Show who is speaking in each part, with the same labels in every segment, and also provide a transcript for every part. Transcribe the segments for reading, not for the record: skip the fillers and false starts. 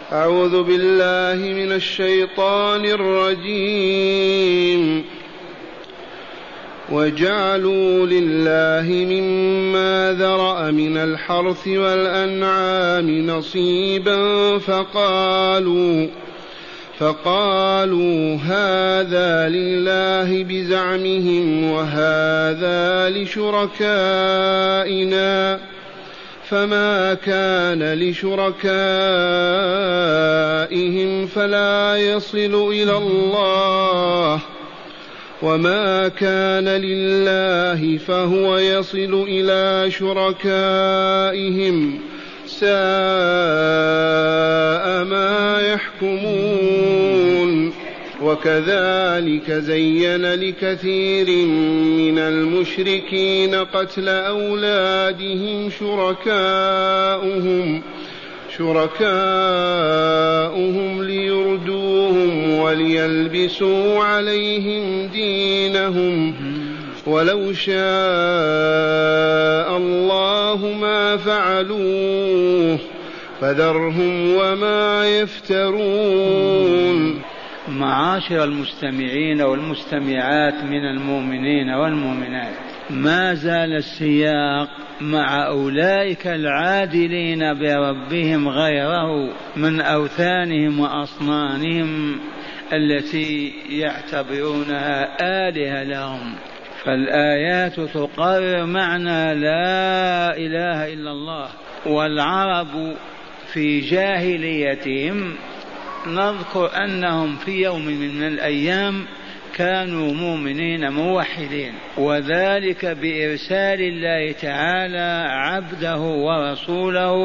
Speaker 1: أعوذ بالله من الشيطان الرجيم. وجعلوا لله مما ذرأ من الحرث والأنعام نصيبا فقالوا هذا لله بزعمهم وهذا لشركائنا فما كان لشركائهم فلا يصل إلى الله وما كان لله فهو يصل إلى شركائهم ساء ما يحكمون. وكذلك زين لكثير من المشركين قتل أولادهم شركاؤهم ليردوهم وليلبسوا عليهم دينهم ولو شاء الله ما فعلوه فذرهم وما يفترون.
Speaker 2: معاشر المستمعين والمستمعات من المؤمنين والمؤمنات، ما زال السياق مع أولئك العادلين بربهم غيره من أوثانهم وأصنامهم التي يعتبرونها آلهة لهم. فالآيات تقرر معنى لا إله إلا الله. والعرب في جاهليتهم نذكر أنهم في يوم من الأيام كانوا مؤمنين موحدين، وذلك بإرسال الله تعالى عبده ورسوله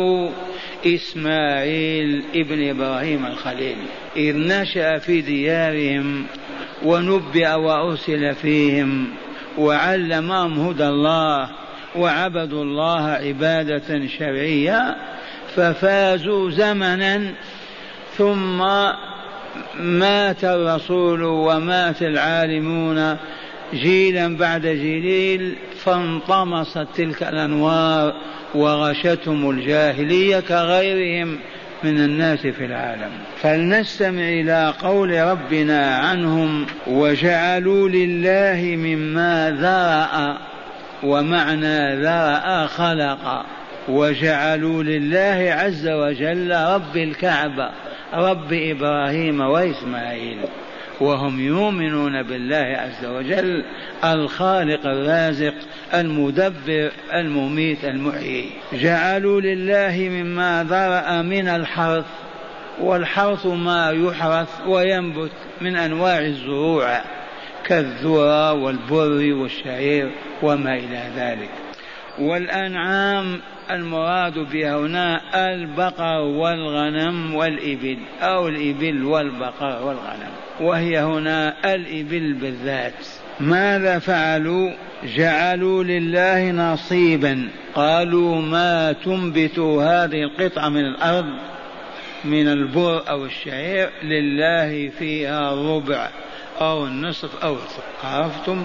Speaker 2: إسماعيل ابن إبراهيم الخليل، إذ نشأ في ديارهم ونبئ وأرسل فيهم وعلمهم هدى الله وعبدوا الله عبادة شرعية، ففازوا زمنا ثم مات الرسول ومات العالمون جيلا بعد جيل، فانطمست تلك الأنوار وغشتهم الجاهلية كغيرهم من الناس في العالم. فلنستمع إلى قول ربنا عنهم: وجعلوا لله مما ذرأ، ومعنى ذرأ خلق، وجعلوا لله عز وجل رب الكعبة رب إبراهيم وإسماعيل، وهم يؤمنون بالله عز وجل الخالق الرازق المدبر المميت المحيي. جعلوا لله مما ذرأ من الحرث، والحرث ما يحرث وينبت من أنواع الزروع كالذرة والبر والشعير وما إلى ذلك. والأنعام المراد بها هنا البقر والغنم والإبل، أو الإبل والبقر والغنم، وهي هنا الإبل بالذات. ماذا فعلوا؟ جعلوا لله نصيبا، قالوا ما تنبت هذه القطعة من الأرض من البر أو الشعير لله فيها الربع أو النصف أو الثلث، عرفتم؟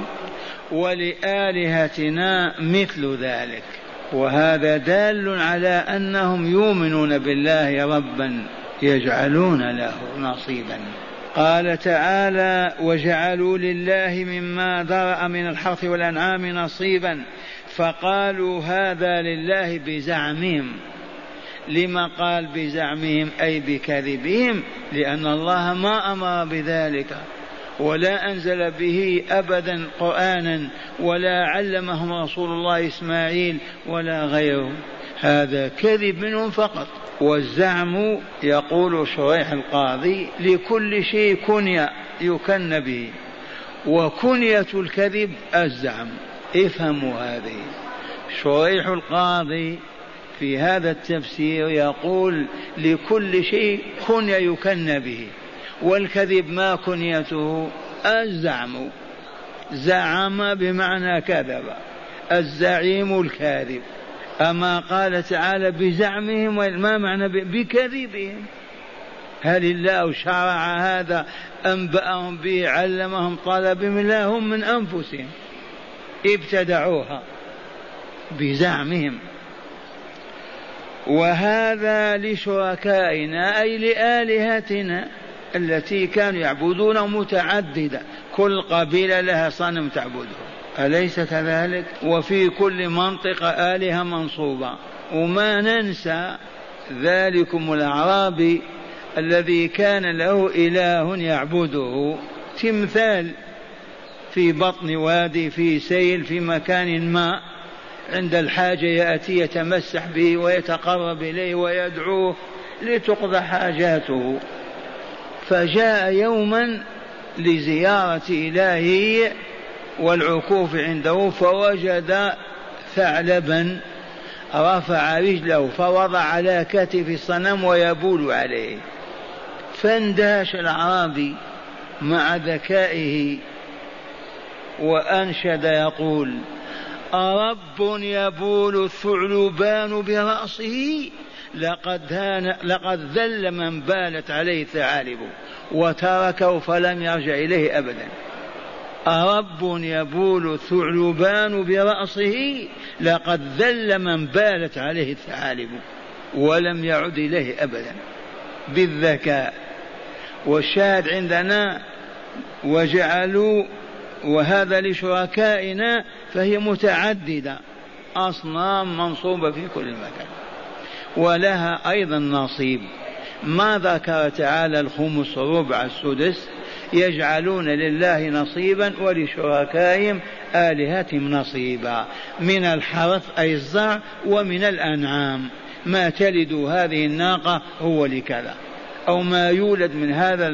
Speaker 2: ولآلهتنا مثل ذلك. وهذا دال على أنهم يؤمنون بالله ربا يجعلون له نصيبا. قال تعالى: وجعلوا لله مما ذرأ من الحرث والأنعام نصيبا، فقالوا هذا لله بزعمهم. لما قال بزعمهم؟ أي بكذبهم، لأن الله ما أمر بذلك ولا أنزل به أبدا قرآنا ولا علمهم رسول الله إسماعيل ولا غيره، هذا كذب منهم فقط. والزعم يقول شريح القاضي: لكل شيء كنية يكن به، وكنية الكذب الزعم. افهموا هذه. شريح القاضي في هذا التفسير يقول لكل شيء كنية يكن به، والكذب ما كنيته؟ الزعم. زعم بمعنى كذب، الزعيم الكاذب. أما قال تعالى بزعمهم، ما معنى بكذبهم؟ هل الله شرع هذا؟ أنبأهم به؟ علمهم؟ طلب من الله؟ هم من أنفسهم ابتدعوها بزعمهم. وهذا لشركائنا أي لآلهتنا التي كانوا يعبدون متعددة، كل قبيلة لها صنم تعبده، أليس كذلك؟ وفي كل منطقة آلهة منصوبة. وما ننسى ذلكم الأعرابي الذي كان له إله يعبده، تمثال في بطن وادي في سيل في مكان ما، عند الحاجة يأتي يتمسح به ويتقرب إليه ويدعوه لتقضى حاجاته. فجاء يوما لزيارة إلهه والعكوف عنده، فوجد ثعلبا رفع رجله فوضع على كتف الصنم ويبول عليه. فاندهش الأعرابي مع ذكائه وأنشد يقول: أرب يبول الثعلبان برأسه لقد ذل من بالت عليه ثعالب وتركه فلم يرجع إليه أبدا. أرب يبول الثعلبان برأسه لقد ذل من بالت عليه الثعالب ولم يعد إليه أبدا. بالذكاء. والشاهد عندنا وجعلوا، وهذا لشركائنا، فهي متعددة، أصنام منصوبة في كل مكان ولها أيضا نصيب. ما ذكر تعالى الخمس ربع السدس، يجعلون لله نصيبا ولشركائهم آلهتهم نصيبا من الحرث أي الزرع ومن الأنعام، ما تلد هذه الناقة هو لكذا، أو ما يولد من هذا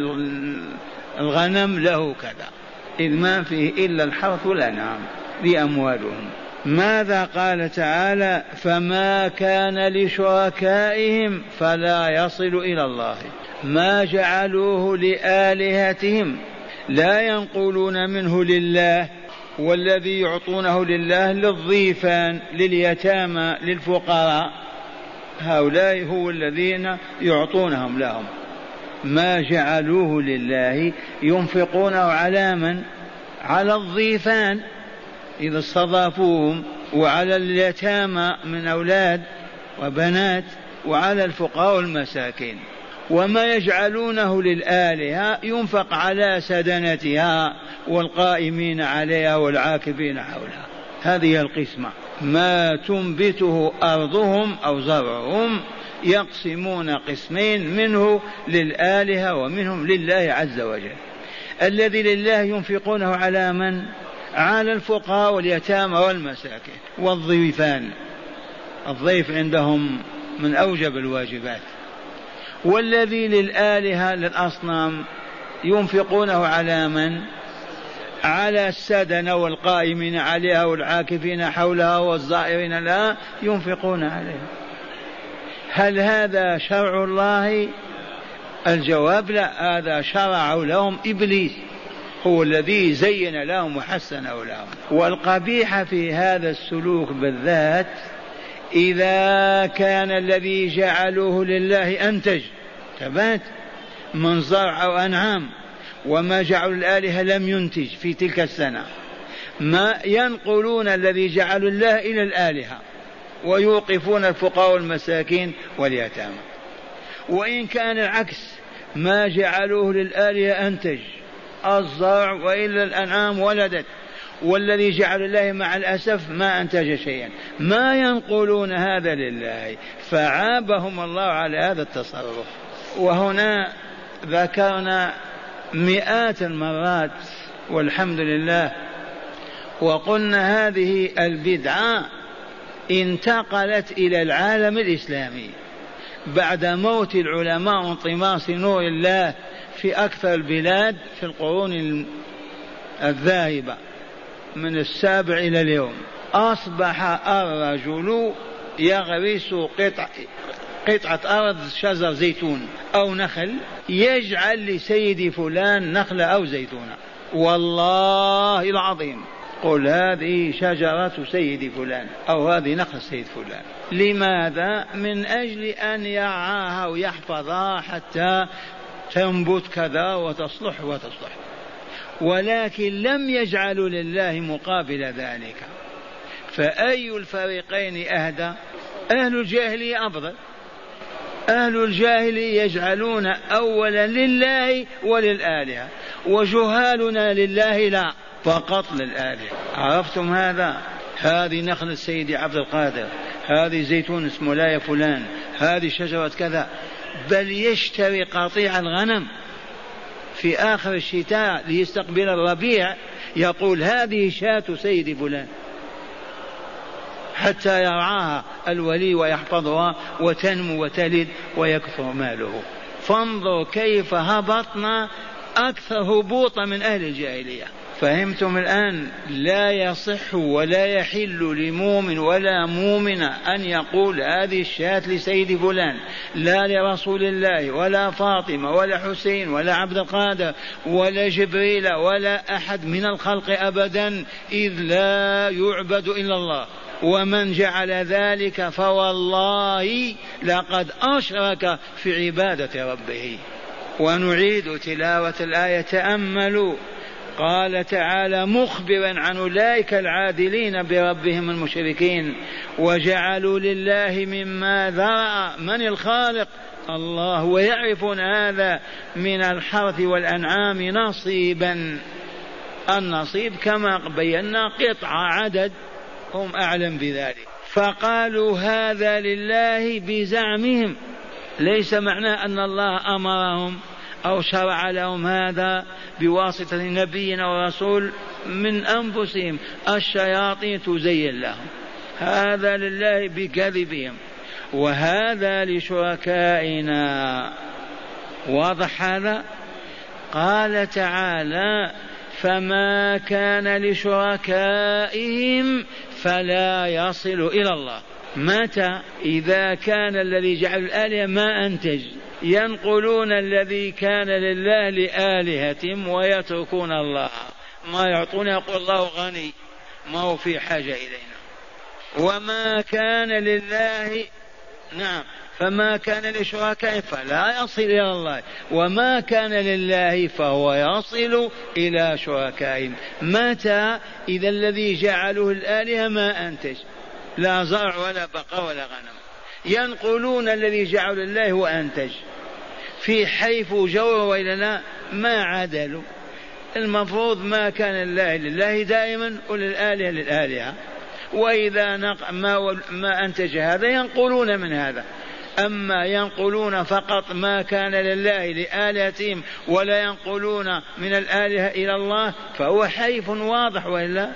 Speaker 2: الغنم له كذا، إذ ما فيه إلا الحرث والأنعام بأموالهم. ماذا قال تعالى؟ فما كان لشركائهم فلا يصل إلى الله، ما جعلوه لآلهتهم لا ينقلون منه لله، والذي يعطونه لله للضيفان لليتامى للفقراء، هؤلاء هو الذين يعطونهم لهم. ما جعلوه لله ينفقونه على من؟ على الضيفان إذا استضافوهم، وعلى اليتامى من أولاد وبنات، وعلى الفقراء والمساكين. وما يجعلونه للآلهة ينفق على سدنتها والقائمين عليها والعاكفين حولها. هذه القسمة، ما تنبته أرضهم أو زرعهم يقسمون قسمين، منه للآلهة ومنهم لله عز وجل. الذي لله ينفقونه على من؟ على الفقراء واليتامى والمساكين والضيفان. الضيف عندهم من أوجب الواجبات. والذي للآلهة للأصنام ينفقونه على من؟ على السدن والقائمين عليها والعاكفين حولها والزائرين لها، ينفقون عليها. هل هذا شرع الله؟ الجواب لا، هذا شرع لهم إبليس، هو الذي زين لهم وحسنه لهم. والقبيح في هذا السلوك بالذات إذا كان الذي جعلوه لله أنتج ثبات من زرع أو أنعام، وما جعلوا الآلهة لم ينتج في تلك السنة، ما ينقلون الذي جعلوا الله إلى الآلهة ويوقفون الفقراء والمساكين واليتامى. وإن كان العكس، ما جعلوه للآلهة أنتج الزرع وإلا الأنعام ولدت، والذي جعل الله مع الأسف ما أنتج شيئا، ما ينقلون هذا لله، فعابهم الله على هذا التصرف. وهنا ذكرنا مئات المرات والحمد لله، وقلنا هذه البدعة انتقلت إلى العالم الإسلامي بعد موت العلماء وانطماس نور الله في أكثر البلاد في القرون الذاهبة من 7 إلى اليوم. أصبح الرجل يغرس قطعة أرض شجر زيتون أو نخل، يجعل لسيد فلان نخلة أو زيتونة، والله العظيم قل هذه شجرة سيد فلان أو هذه نخلة سيد فلان. لماذا؟ من أجل أن يرعاها ويحفظها حتى تنبت كذا وتصلح. ولكن لم يجعلوا لله مقابل ذلك. فأي الفريقين أهدى؟ أهل الجاهلية أفضل. أهل الجاهلية يجعلون أولا لله وللآلهة، وجهالنا لله لا، فقط للآلهة. عرفتم هذا؟ هذه نخلة سيدي عبد القادر، هذه زيتون اسمه لا يا فلان، هذه شجرة كذا، بل يشتري قطيع الغنم في آخر الشتاء ليستقبل الربيع، يقول هذه شاة سيدي فلان، حتى يرعاها الولي ويحفظها وتنمو وتلد ويكثر ماله. فانظر كيف هبطنا أكثر هبوطا من أهل الجاهلية. فهمتم الآن؟ لا يصح ولا يحل لمؤمن ولا مؤمنة أن يقول هذه الشاة لسيد فلان، لا لرسول الله ولا فاطمة ولا حسين ولا عبد القادر ولا جبريل ولا أحد من الخلق أبدا، إذ لا يعبد إلا الله. ومن جعل ذلك فوالله لقد أشرك في عبادة ربه. ونعيد تلاوة الآية. تأملوا، قال تعالى مخبرا عن أولئك العادلين بربهم المشركين: وجعلوا لله مما ذرأ. من الخالق؟ الله، ويعرفون هذا من الحرث والأنعام نصيبا. النصيب كما بينا قطعة عدد، هم أعلم بذلك. فقالوا هذا لله بزعمهم، ليس معناه أن الله أمرهم أو شرع لهم هذا بواسطة نبي ورسول، من أنفسهم الشياطين تزين لهم. هذا لله بكذبهم، وهذا لشركائنا. واضح هذا؟ قال تعالى: فما كان لشركائهم فلا يصل إلى الله. متى؟ إذا كان الذي جعل الآلهة ما أنتج. ينقلون الذي كان لله لآلهتهم ويتركون الله، ما يعطون، يقول الله غني ما هو في حاجة إلينا. وما كان لله، نعم، فما كان لشركائهم فلا يصل إلى الله، وما كان لله فهو يصل إلى شركائهم. متى؟ إذا الذي جعله الآلهة ما أنتج، لا زرع ولا بقر ولا غنم. ينقلون الذي جعل الله وأنتج، في حيث جور وإلنا ما عدلوا. المفروض ما كان لله لله دائما، وللآلهة للآلهة. وإذا ما أنتج هذا ينقلون من هذا. أما ينقلون فقط ما كان لله لآلهتهم ولا ينقلون من الآلهة إلى الله، فهو حيف واضح وإلا،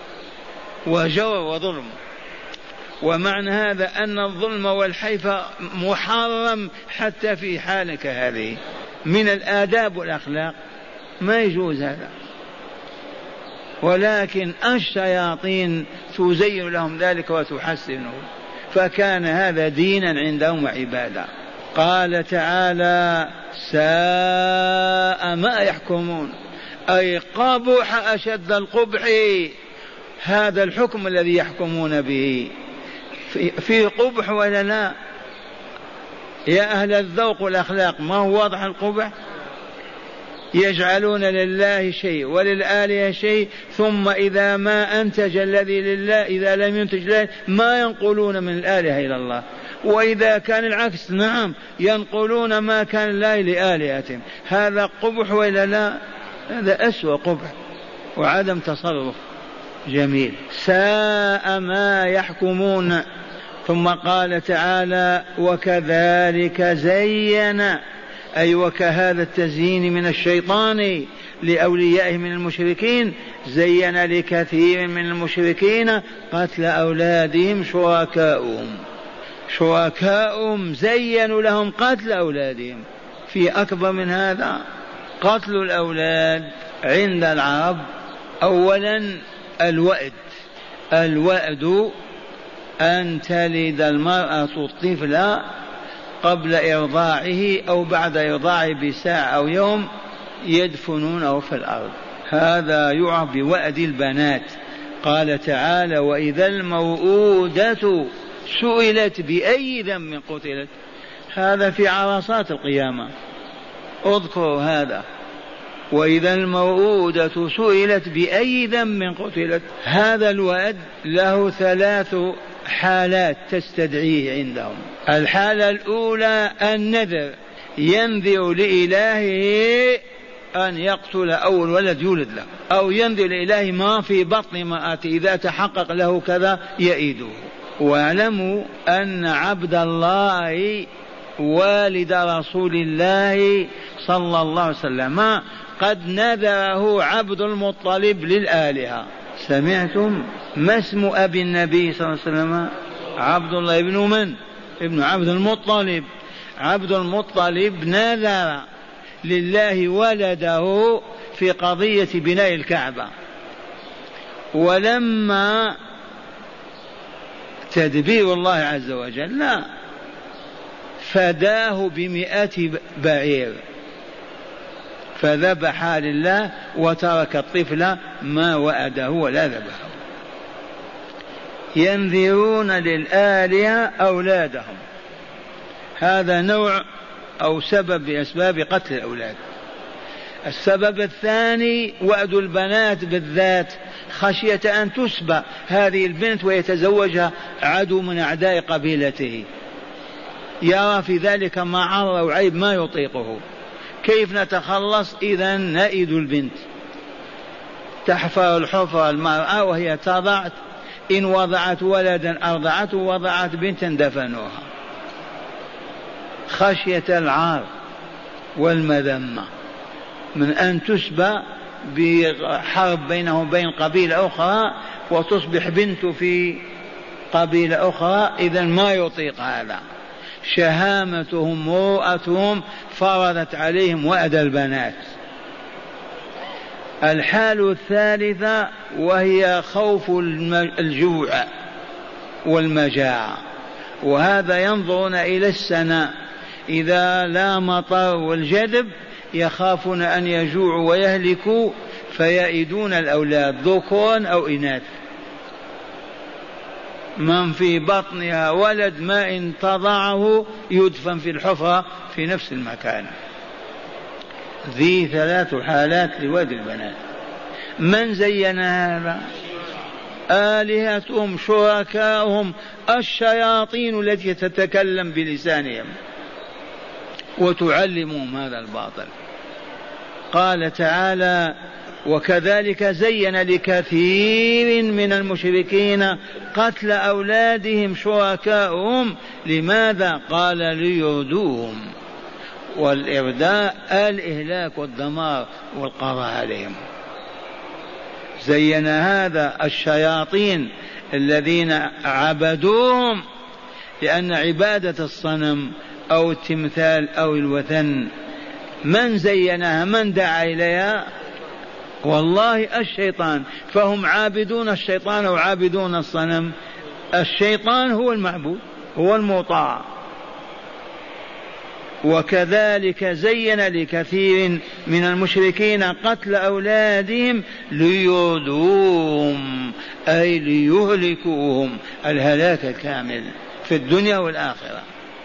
Speaker 2: وجور وظلم. ومعنى هذا أن الظلم والحيف محرم حتى في حالك هذه، من الآداب والأخلاق، ما يجوز هذا. ولكن الشياطين تزين لهم ذلك وتحسنه، فكان هذا دينا عندهم وعبادة. قال تعالى: ساء ما يحكمون، أي قبح أشد القبح هذا الحكم الذي يحكمون به. في قبح ولا لا؟ يا أهل الذوق والأخلاق، ما هو واضح القبح؟ يجعلون لله شيء وللآلهة شيء، ثم إذا ما أنتج الذي لله، إذا لم ينتج له، ما ينقلون من الآلهة إلى الله. وإذا كان العكس، نعم، ينقلون ما كان الله لآلهتهم. هذا قبح ولا لا؟ هذا أسوأ قبح وعدم تصرف جميل. ساء ما يحكمون. ثم قال تعالى: وكذلك زين، أي وكهذا التزيين من الشيطان لأوليائه من المشركين، زين لكثير من المشركين قتل أولادهم شركاؤهم زينوا لهم قتل أولادهم. في أكبر من هذا؟ قتل الأولاد عند العرب أولا الوأد أن تلد المرأة الطفل قبل إرضاعه أو بعد إرضاعه بساعة أو يوم، يدفنونه في الأرض. هذا يعرف بوأد البنات. قال تعالى: وإذا الموءودة سئلت بأي ذنب قتلت. هذا في عرصات القيامة، اذكروا هذا. وإذا الموءودة سئلت بأي ذنب قتلت. هذا الوأد له 3 حالات تستدعيه عندهم. الحالة الأولى النذر، ينذر لإلهه أن يقتل أول ولد يولد له، أو ينذر لإلهه ما في بطن امرأته إذا تحقق له كذا يئده. واعلموا أن عبد الله والد رسول الله صلى الله عليه وسلم قد نذره عبد المطلب للآلهة. سمعتم؟ ما اسم أبي النبي صلى الله عليه وسلم؟ عبد الله ابن من؟ ابن عبد المطلب. عبد المطلب نذر لله ولده في قضية بناء الكعبة، ولما تدبير الله عز وجل لا، فداه ب100 بعير، فذبح لله وترك الطفل ما وأده ولا ذبحه. ينذرون للآلهة أولادهم، هذا نوع أو سبب بأسباب قتل الأولاد. السبب الثاني وأد البنات بالذات، خشية أن تسبى هذه البنت ويتزوجها عدو من أعداء قبيلته، يرى في ذلك معر أو عيب ما يطيقه. كيف نتخلص؟ إذا نئد البنت، تحفر الحفرة المرأة وهي تضع، إن وضعت ولدا أرضعته، وضعت بنتا دفنوها، خشية العار والمذمة من أن تسبى بحرب بينه وبين قبيلة أخرى وتصبح بنت في قبيلة أخرى. إذن ما يطيق هذا، شهامتهم مروءتهم فرضت عليهم وأد البنات. الحال الثالثة وهي خوف الجوع والمجاعة، وهذا ينظرون إلى السنة، إذا لا مطر والجدب يخافون أن يجوعوا ويهلكوا فيئدون الأولاد ذكورا أو إناث. من في بطنها ولد ما إن تضعه يدفن في الحفرة في نفس المكان. ذي 3 حالات لواد البنات. من زين هذا؟ آلهتهم، شركاؤهم، الشياطين التي تتكلم بلسانهم وتعلمهم هذا الباطل. قال تعالى: وكذلك زين لكثير من المشركين قتل أولادهم شركاؤهم. لماذا؟ قال: ليردوهم. والإرداء الإهلاك والدمار والقضاء عليهم. زين هذا الشياطين الذين عبدوهم، لأن عبادة الصنم أو التمثال أو الوثن من زينها؟ من دعا إليها؟ والله الشيطان. فهم عابدون الشيطان أو عابدون الصنم؟ الشيطان هو المعبود، هو المطاع. وكذلك زين لكثير من المشركين قتل أولادهم ليردوهم، أي ليهلكوهم الهلاك الكامل في الدنيا والآخرة،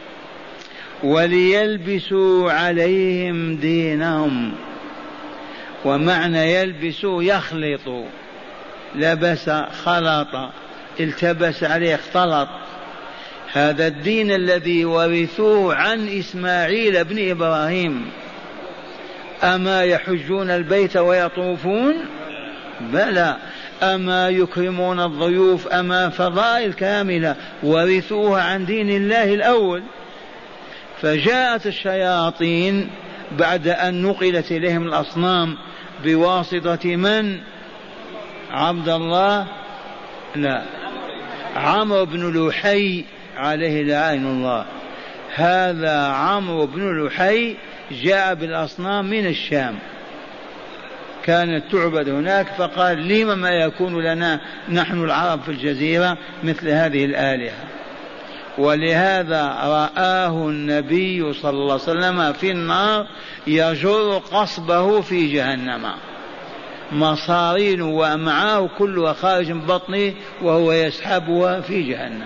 Speaker 2: وليلبسوا عليهم دينهم. ومعنى يلبسوا يخلطوا، لبس خلط، التبس عليه اختلط. هذا الدين الذي ورثوه عن إسماعيل بن إبراهيم. أما يحجون البيت ويطوفون؟ بلى. أما يكرمون الضيوف؟ أما فضائل كاملة ورثوها عن دين الله الأول. فجاءت الشياطين بعد أن نقلت إليهم الأصنام بواسطة من؟ عبد الله؟ لا، عمرو بن لحي عليه لعين الله. هذا عمرو بن لحي جاء بالأصنام من الشام، كانت تعبد هناك، فقال: لما ما يكون لنا نحن العرب في الجزيرة مثل هذه الآلهة. ولهذا رآه النبي صلى الله عليه وسلم في النار يجر قصبه في جهنم، مصارين وأمعاه كلها خارج من بطنه وهو يسحبها في جهنم.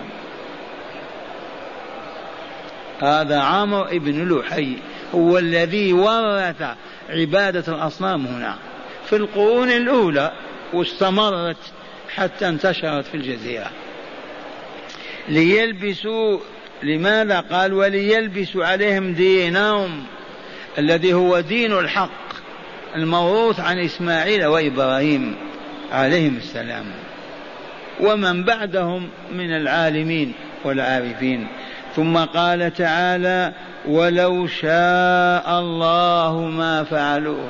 Speaker 2: هذا عمرو بن لحي هو الذي ورث عبادة الأصنام هنا في القرون الأولى، واستمرت حتى انتشرت في الجزيرة. ليلبسوا. لماذا؟ قال وليلبسوا عليهم دينهم الذي هو دين الحق الموروث عن إسماعيل وإبراهيم عليهم السلام ومن بعدهم من العالمين والعارفين. ثم قال تعالى ولو شاء الله ما فعلوه.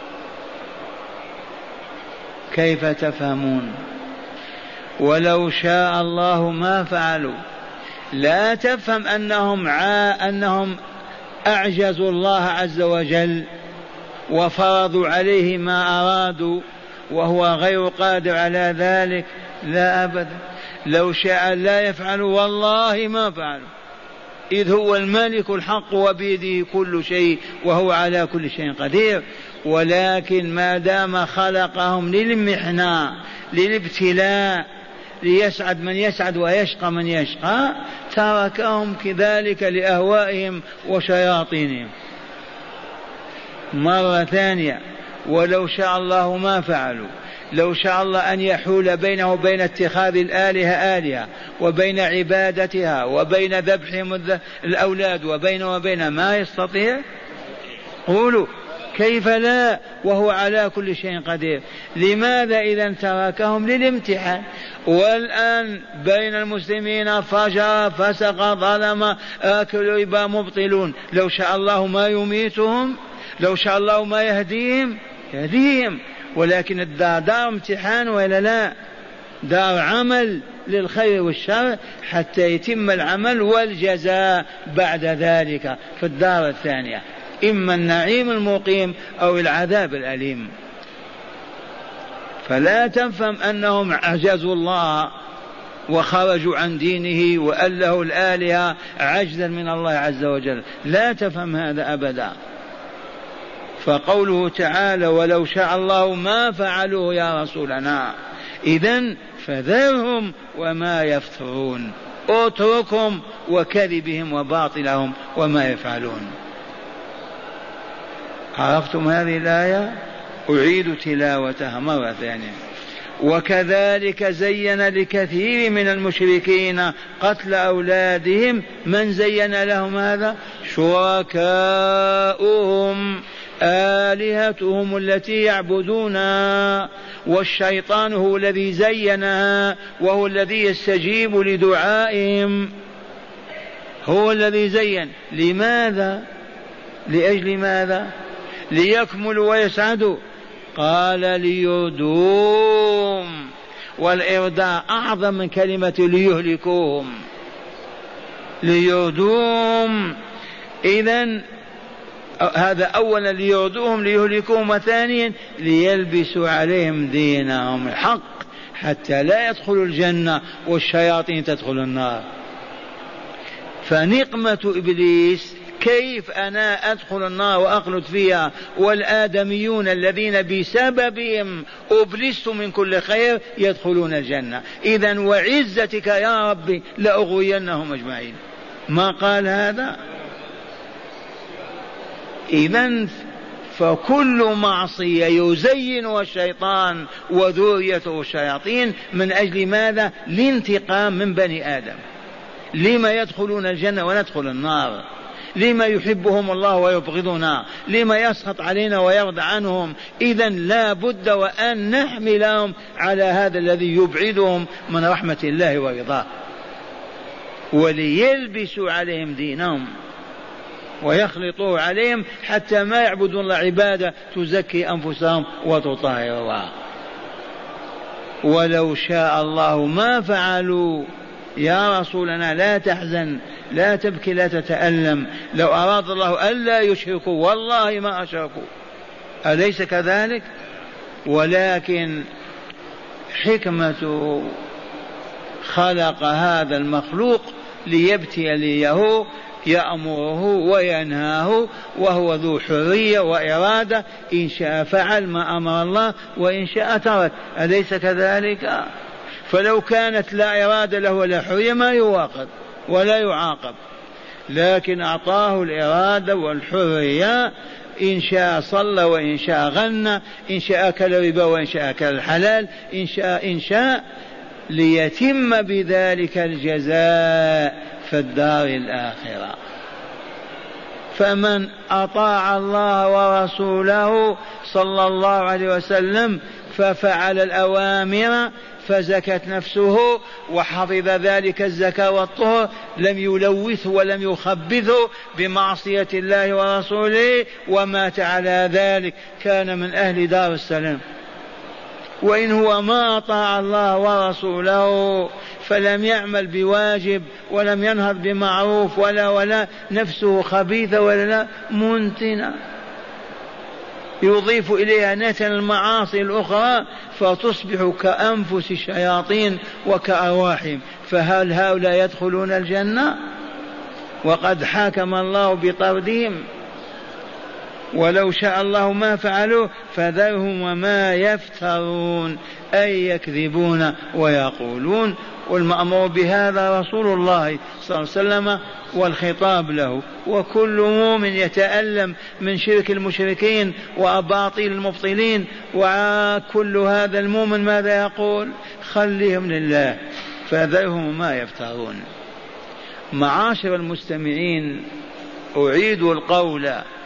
Speaker 2: كيف تفهمون؟ ولو شاء الله ما فعلوا. لا تفهم أنهم أعجزوا الله عز وجل وفرضوا عليه ما أرادوا وهو غير قادر على ذلك، لا أبدا. لو شاء لا يفعلوا والله ما فعلوا، إذ هو الملك الحق وبيده كل شيء وهو على كل شيء قدير. ولكن ما دام خلقهم للمحنة للابتلاء ليسعد من يسعد ويشقى من يشقى، تركهم كذلك لأهوائهم وشياطينهم. مرة ثانية ولو شاء الله ما فعلوا. لو شاء الله أن يحول بينه وبين اتخاذ الآلهة آلهة وبين عبادتها وبين ذبحهم الأولاد وبين ما يستطيع. قولوا كيف لا وهو على كل شيء قدير. لماذا إذا تركهم للامتحان؟ والآن بين المسلمين فجر فسق ظلم آكل ربا مبطلون. لو شاء الله ما يميتهم، لو شاء الله ما يهديهم يهديهم، ولكن الدار دار امتحان ولا لا؟ دار عمل للخير والشر حتى يتم العمل والجزاء بعد ذلك في الدار الثانية، إما النعيم المقيم أو العذاب الأليم. فلا تفهم أنهم عجزوا الله وخرجوا عن دينه وأله الآلهة عجزا من الله عز وجل، لا تفهم هذا أبدا. فقوله تعالى ولو شاء الله ما فعلوه يا رسولنا، إذن فذرهم وما يفترون، اتركهم وكذبهم وباطلهم وما يفعلون. عرفتم هذه الآية؟ أعيد تلاوتها مرة ثانية. وكذلك زين لكثير من المشركين قتل أولادهم. من زين لهم هذا؟ شركاؤهم آلهتهم التي يعبدونها، والشيطان هو الذي زينها وهو الذي يستجيب لدعائهم، هو الذي زين. لماذا؟ لأجل ماذا؟ ليكملوا ويسعدوا. قال ليردوهم، والإرداء أعظم من كلمة ليهلكوهم. ليردوهم إذن هذا أولا ليردوهم ليهلكوهم، وثانيا ليلبسوا عليهم دينهم الحق حتى لا يدخلوا الجنة والشياطين تدخل النار. فنقمة إبليس كيف أنا أدخل النار وأخلد فيها والآدميون الذين بسببهم أبلست من كل خير يدخلون الجنة. إذن وعزتك يا ربي لأغوينهم أجمعين. ما قال هذا؟ إذن فكل معصية يزينها الشيطان وذريته الشياطين من أجل ماذا؟ لانتقام من بني آدم. لما يدخلون الجنة وندخل النار؟ لما يحبهم الله ويبغضنا؟ لما يسخط علينا ويرضى عنهم؟ إذن لا بد وأن نحملهم على هذا الذي يبعدهم من رحمة الله ورضاه. وليلبسوا عليهم دينهم ويخلطوه عليهم حتى ما يعبدون الله عبادة تزكي أنفسهم وتطهر الله. ولو شاء الله ما فعلوا. يا رسولنا لا تحزن، لا تبكي، لا تتألم. لو أراد الله ألا يشركوا والله ما أشركوا، أليس كذلك؟ ولكن حكمة خلق هذا المخلوق ليبتليه، يأمره وينهاه، وهو ذو حرية وإرادة، إن شاء فعل ما أمر الله وإن شاء ترك، أليس كذلك؟ فلو كانت لا إرادة له ولا حرية ما يواخذ ولا يعاقب، لكن أعطاه الإرادة والحرية. إن شاء صلى وإن شاء غنى، إن شاء أكل ربا وإن شاء أكل الحلال، إن شاء ليتم بذلك الجزاء في الدار الآخرة. فمن أطاع الله ورسوله صلى الله عليه وسلم ففعل الأوامر فزكت نفسه وحفظ ذلك الزكاة والطهر، لم يلوثه ولم يخبثه بمعصية الله ورسوله، ومات على ذلك كان من أهل دار السلام. وإن هو ما أطاع الله ورسوله فلم يعمل بواجب ولم ينهض بمعروف ولا نفسه خبيثة ولا منتنة، يضيف إليها نتن المعاصي الأخرى فتصبح كأنفس الشياطين وكأرواحهم. فهل هؤلاء يدخلون الجنة وقد حاكم الله بطردهم؟ ولو شاء الله ما فعلوا فذرهم وما يفترون، أي يكذبون ويقولون. والمأمور بهذا رسول الله صلى الله عليه وسلم والخطاب له. وكل مؤمن يتألم من شرك المشركين وأباطيل المبطلين، وكل هذا المؤمن ماذا يقول؟ خليهم لله فذرهم ما يفترون. معاشر المستمعين، أعيد القول،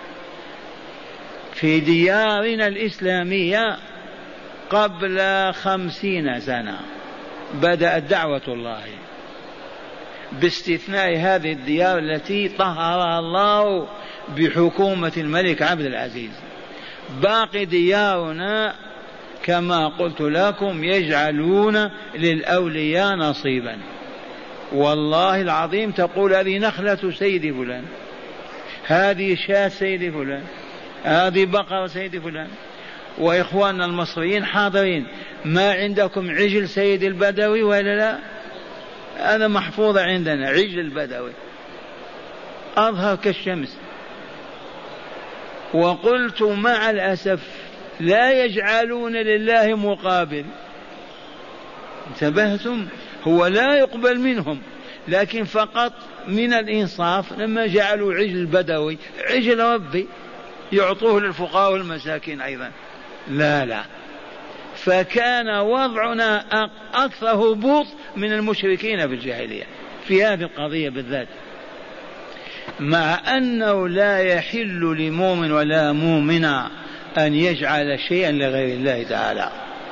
Speaker 2: في ديارنا الإسلامية قبل 50 سنة بدأت دعوة الله، باستثناء هذه الديار التي طهرها الله بحكومة الملك عبد العزيز. باقي ديارنا كما قلت لكم يجعلون للأولياء نصيبا. والله العظيم تقول هذه نخلة سيد فلان، هذه شاة سيد فلان، هذه بقرة سيد فلان. وإخواننا المصريين حاضرين، ما عندكم عجل سيد البدوي ولا لا؟ هذا محفوظ عندنا، عجل البدوي أظهر كالشمس. وقلت مع الأسف لا يجعلون لله مقابل. انتبهتم؟ هو لا يقبل منهم، لكن فقط من الإنصاف لما جعلوا عجل بدوي عجل ربي يعطوه للفقراء والمساكين أيضا. لا، فكان وضعنا أكثر هبوط من المشركين بالجاهلية في هذه القضية بالذات، مع أنه لا يحل لمؤمن ولا مؤمنة أن يجعل شيئا لغير الله تعالى.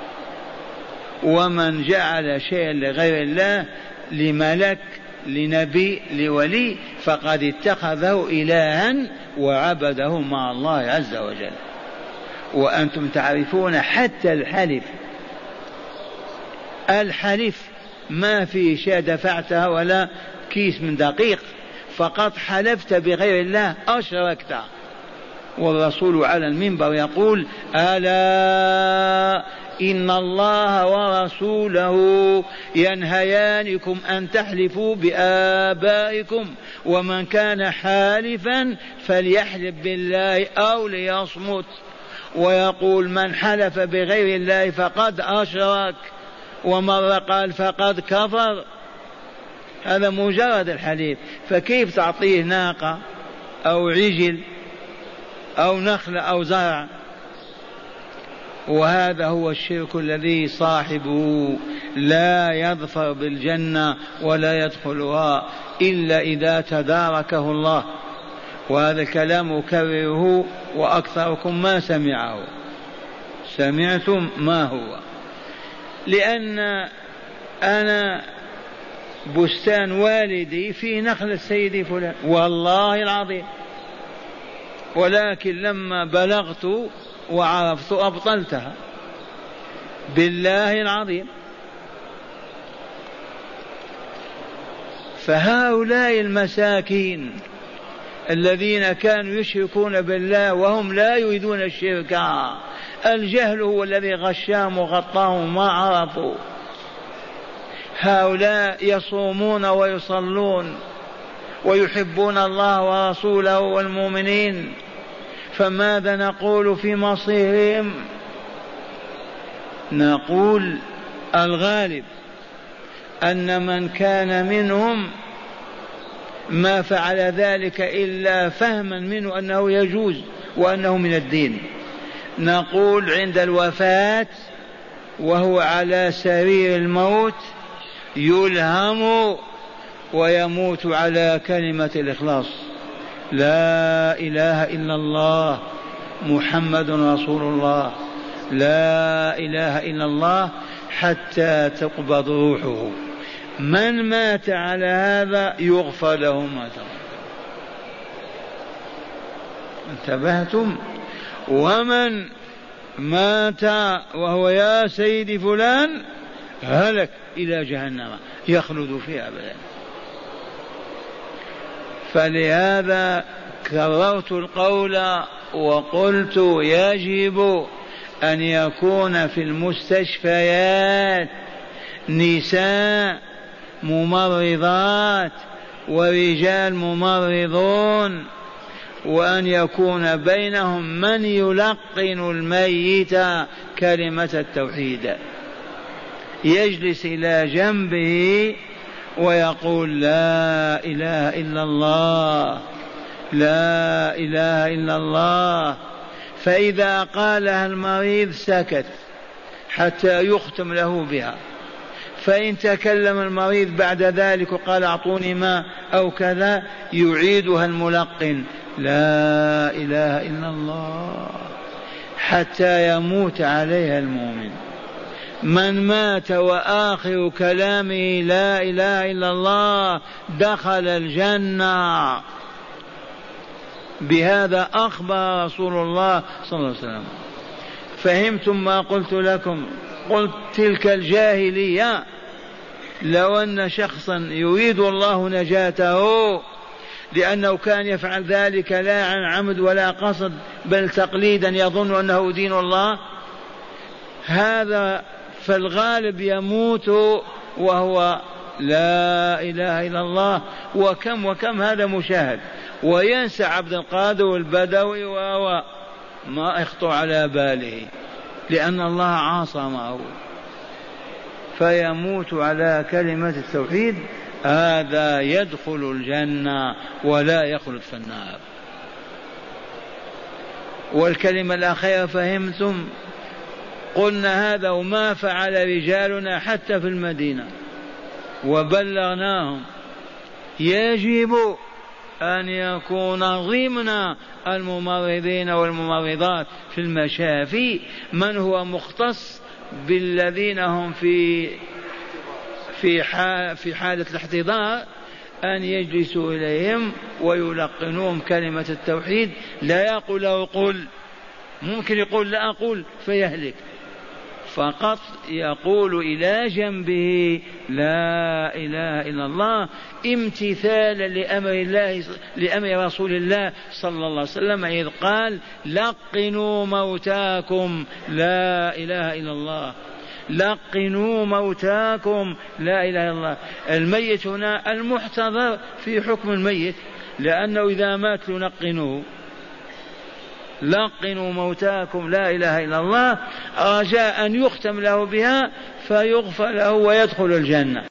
Speaker 2: ومن جعل شيئا لغير الله، لملك، لنبي، لولي، فقد اتخذه إلها وعبده مع الله عز وجل. وأنتم تعرفون حتى الحلف ما في شيء دفعتها ولا كيس من دقيق، فقط حلفت بغير الله أشركت. والرسول على المنبر يقول: ألا إن الله ورسوله ينهيانكم أن تحلفوا بآبائكم، ومن كان حالفا فليحلف بالله أو ليصمت. ويقول: من حلف بغير الله فقد أشرك، ومرة قال فقد كفر. هذا مجرد الحليف، فكيف تعطيه ناقة أو عجل أو نخل أو زرع؟ وهذا هو الشرك الذي صاحبه لا يظفر بالجنة ولا يدخلها إلا إذا تداركه الله. وهذا الكلام أكرره وأكثركم ما سمعه. سمعتم ما هو؟ لأن أنا بستان والدي في نخل السيد فلان والله العظيم، ولكن لما بلغت وعرفت أبطلتها بالله العظيم. فهؤلاء المساكين الذين كانوا يشركون بالله وهم لا يريدون الشرك، الجهل هو الذي غشاهم وغطاهم ما عرفوا. هؤلاء يصومون ويصلون ويحبون الله ورسوله والمؤمنين، فماذا نقول في مصيرهم؟ نقول الغالب أن من كان منهم ما فعل ذلك إلا فهما منه أنه يجوز وأنه من الدين. نقول عند الوفاة وهو على سرير الموت يلهم ويموت على كلمة الإخلاص: لا إله إلا الله محمد رسول الله، لا إله إلا الله، حتى تقبض روحه. من مات على هذا يغفر له ما ترك. انتبهتم؟ ومن مات وهو يا سيدي فلان هلك إلى جهنم يخلد فيها أبدا. فلهذا كررت القول وقلت يجب أن يكون في المستشفيات نساء ممرضات ورجال ممرضون، وأن يكون بينهم من يلقن الميت كلمة التوحيد، يجلس إلى جنبه ويقول: لا إله إلا الله، لا إله إلا الله. فإذا قالها المريض سكت حتى يختم له بها، فإن تكلم المريض بعد ذلك وقال: أعطوني ماء أو كذا، يعيدها الملقن: لا إله إلا الله، حتى يموت عليها المؤمن. من مات وآخر كلامه لا إله إلا الله دخل الجنة. بهذا أخبر رسول الله صلى الله عليه وسلم. فهمتم ما قلت لكم؟ قلت تلك الجاهلية لو أن شخصا يريد الله نجاته لأنه كان يفعل ذلك لا عن عمد ولا قصد بل تقليدا يظن أنه دين الله، هذا فالغالب يموت وهو لا إله إلا الله. وكم هذا مشاهد. وينسى عبد القادر والبدوي ما يخطر على باله، لأن الله عاصمه، فيموت على كلمة التوحيد. هذا يدخل الجنة ولا يخلد في النار. والكلمة الأخيرة فهمتم؟ قلنا هذا وما فعل رجالنا حتى في المدينة وبلغناهم. يجب أن يكون ضمن الممرضين والممرضات في المشافي من هو مختص بالذين هم في حالة الاحتضار، أن يجلسوا إليهم ويلقنوهم كلمة التوحيد. لا يقول له قل، ممكن يقول لا أقول فيهلك، فقط يقول إلى جنبه لا إله إلا الله امتثالا لأمر رسول الله صلى الله عليه وسلم، إذ قال: لقنوا موتاكم لا إله إلا الله، لقنوا موتاكم لا إله إلا الله. الميت هنا المحتضر في حكم الميت، لأنه إذا مات لنقنوه. لقنوا موتاكم لا إله إلا الله، رجاء أن يختم له بها فيغفر له ويدخل الجنة.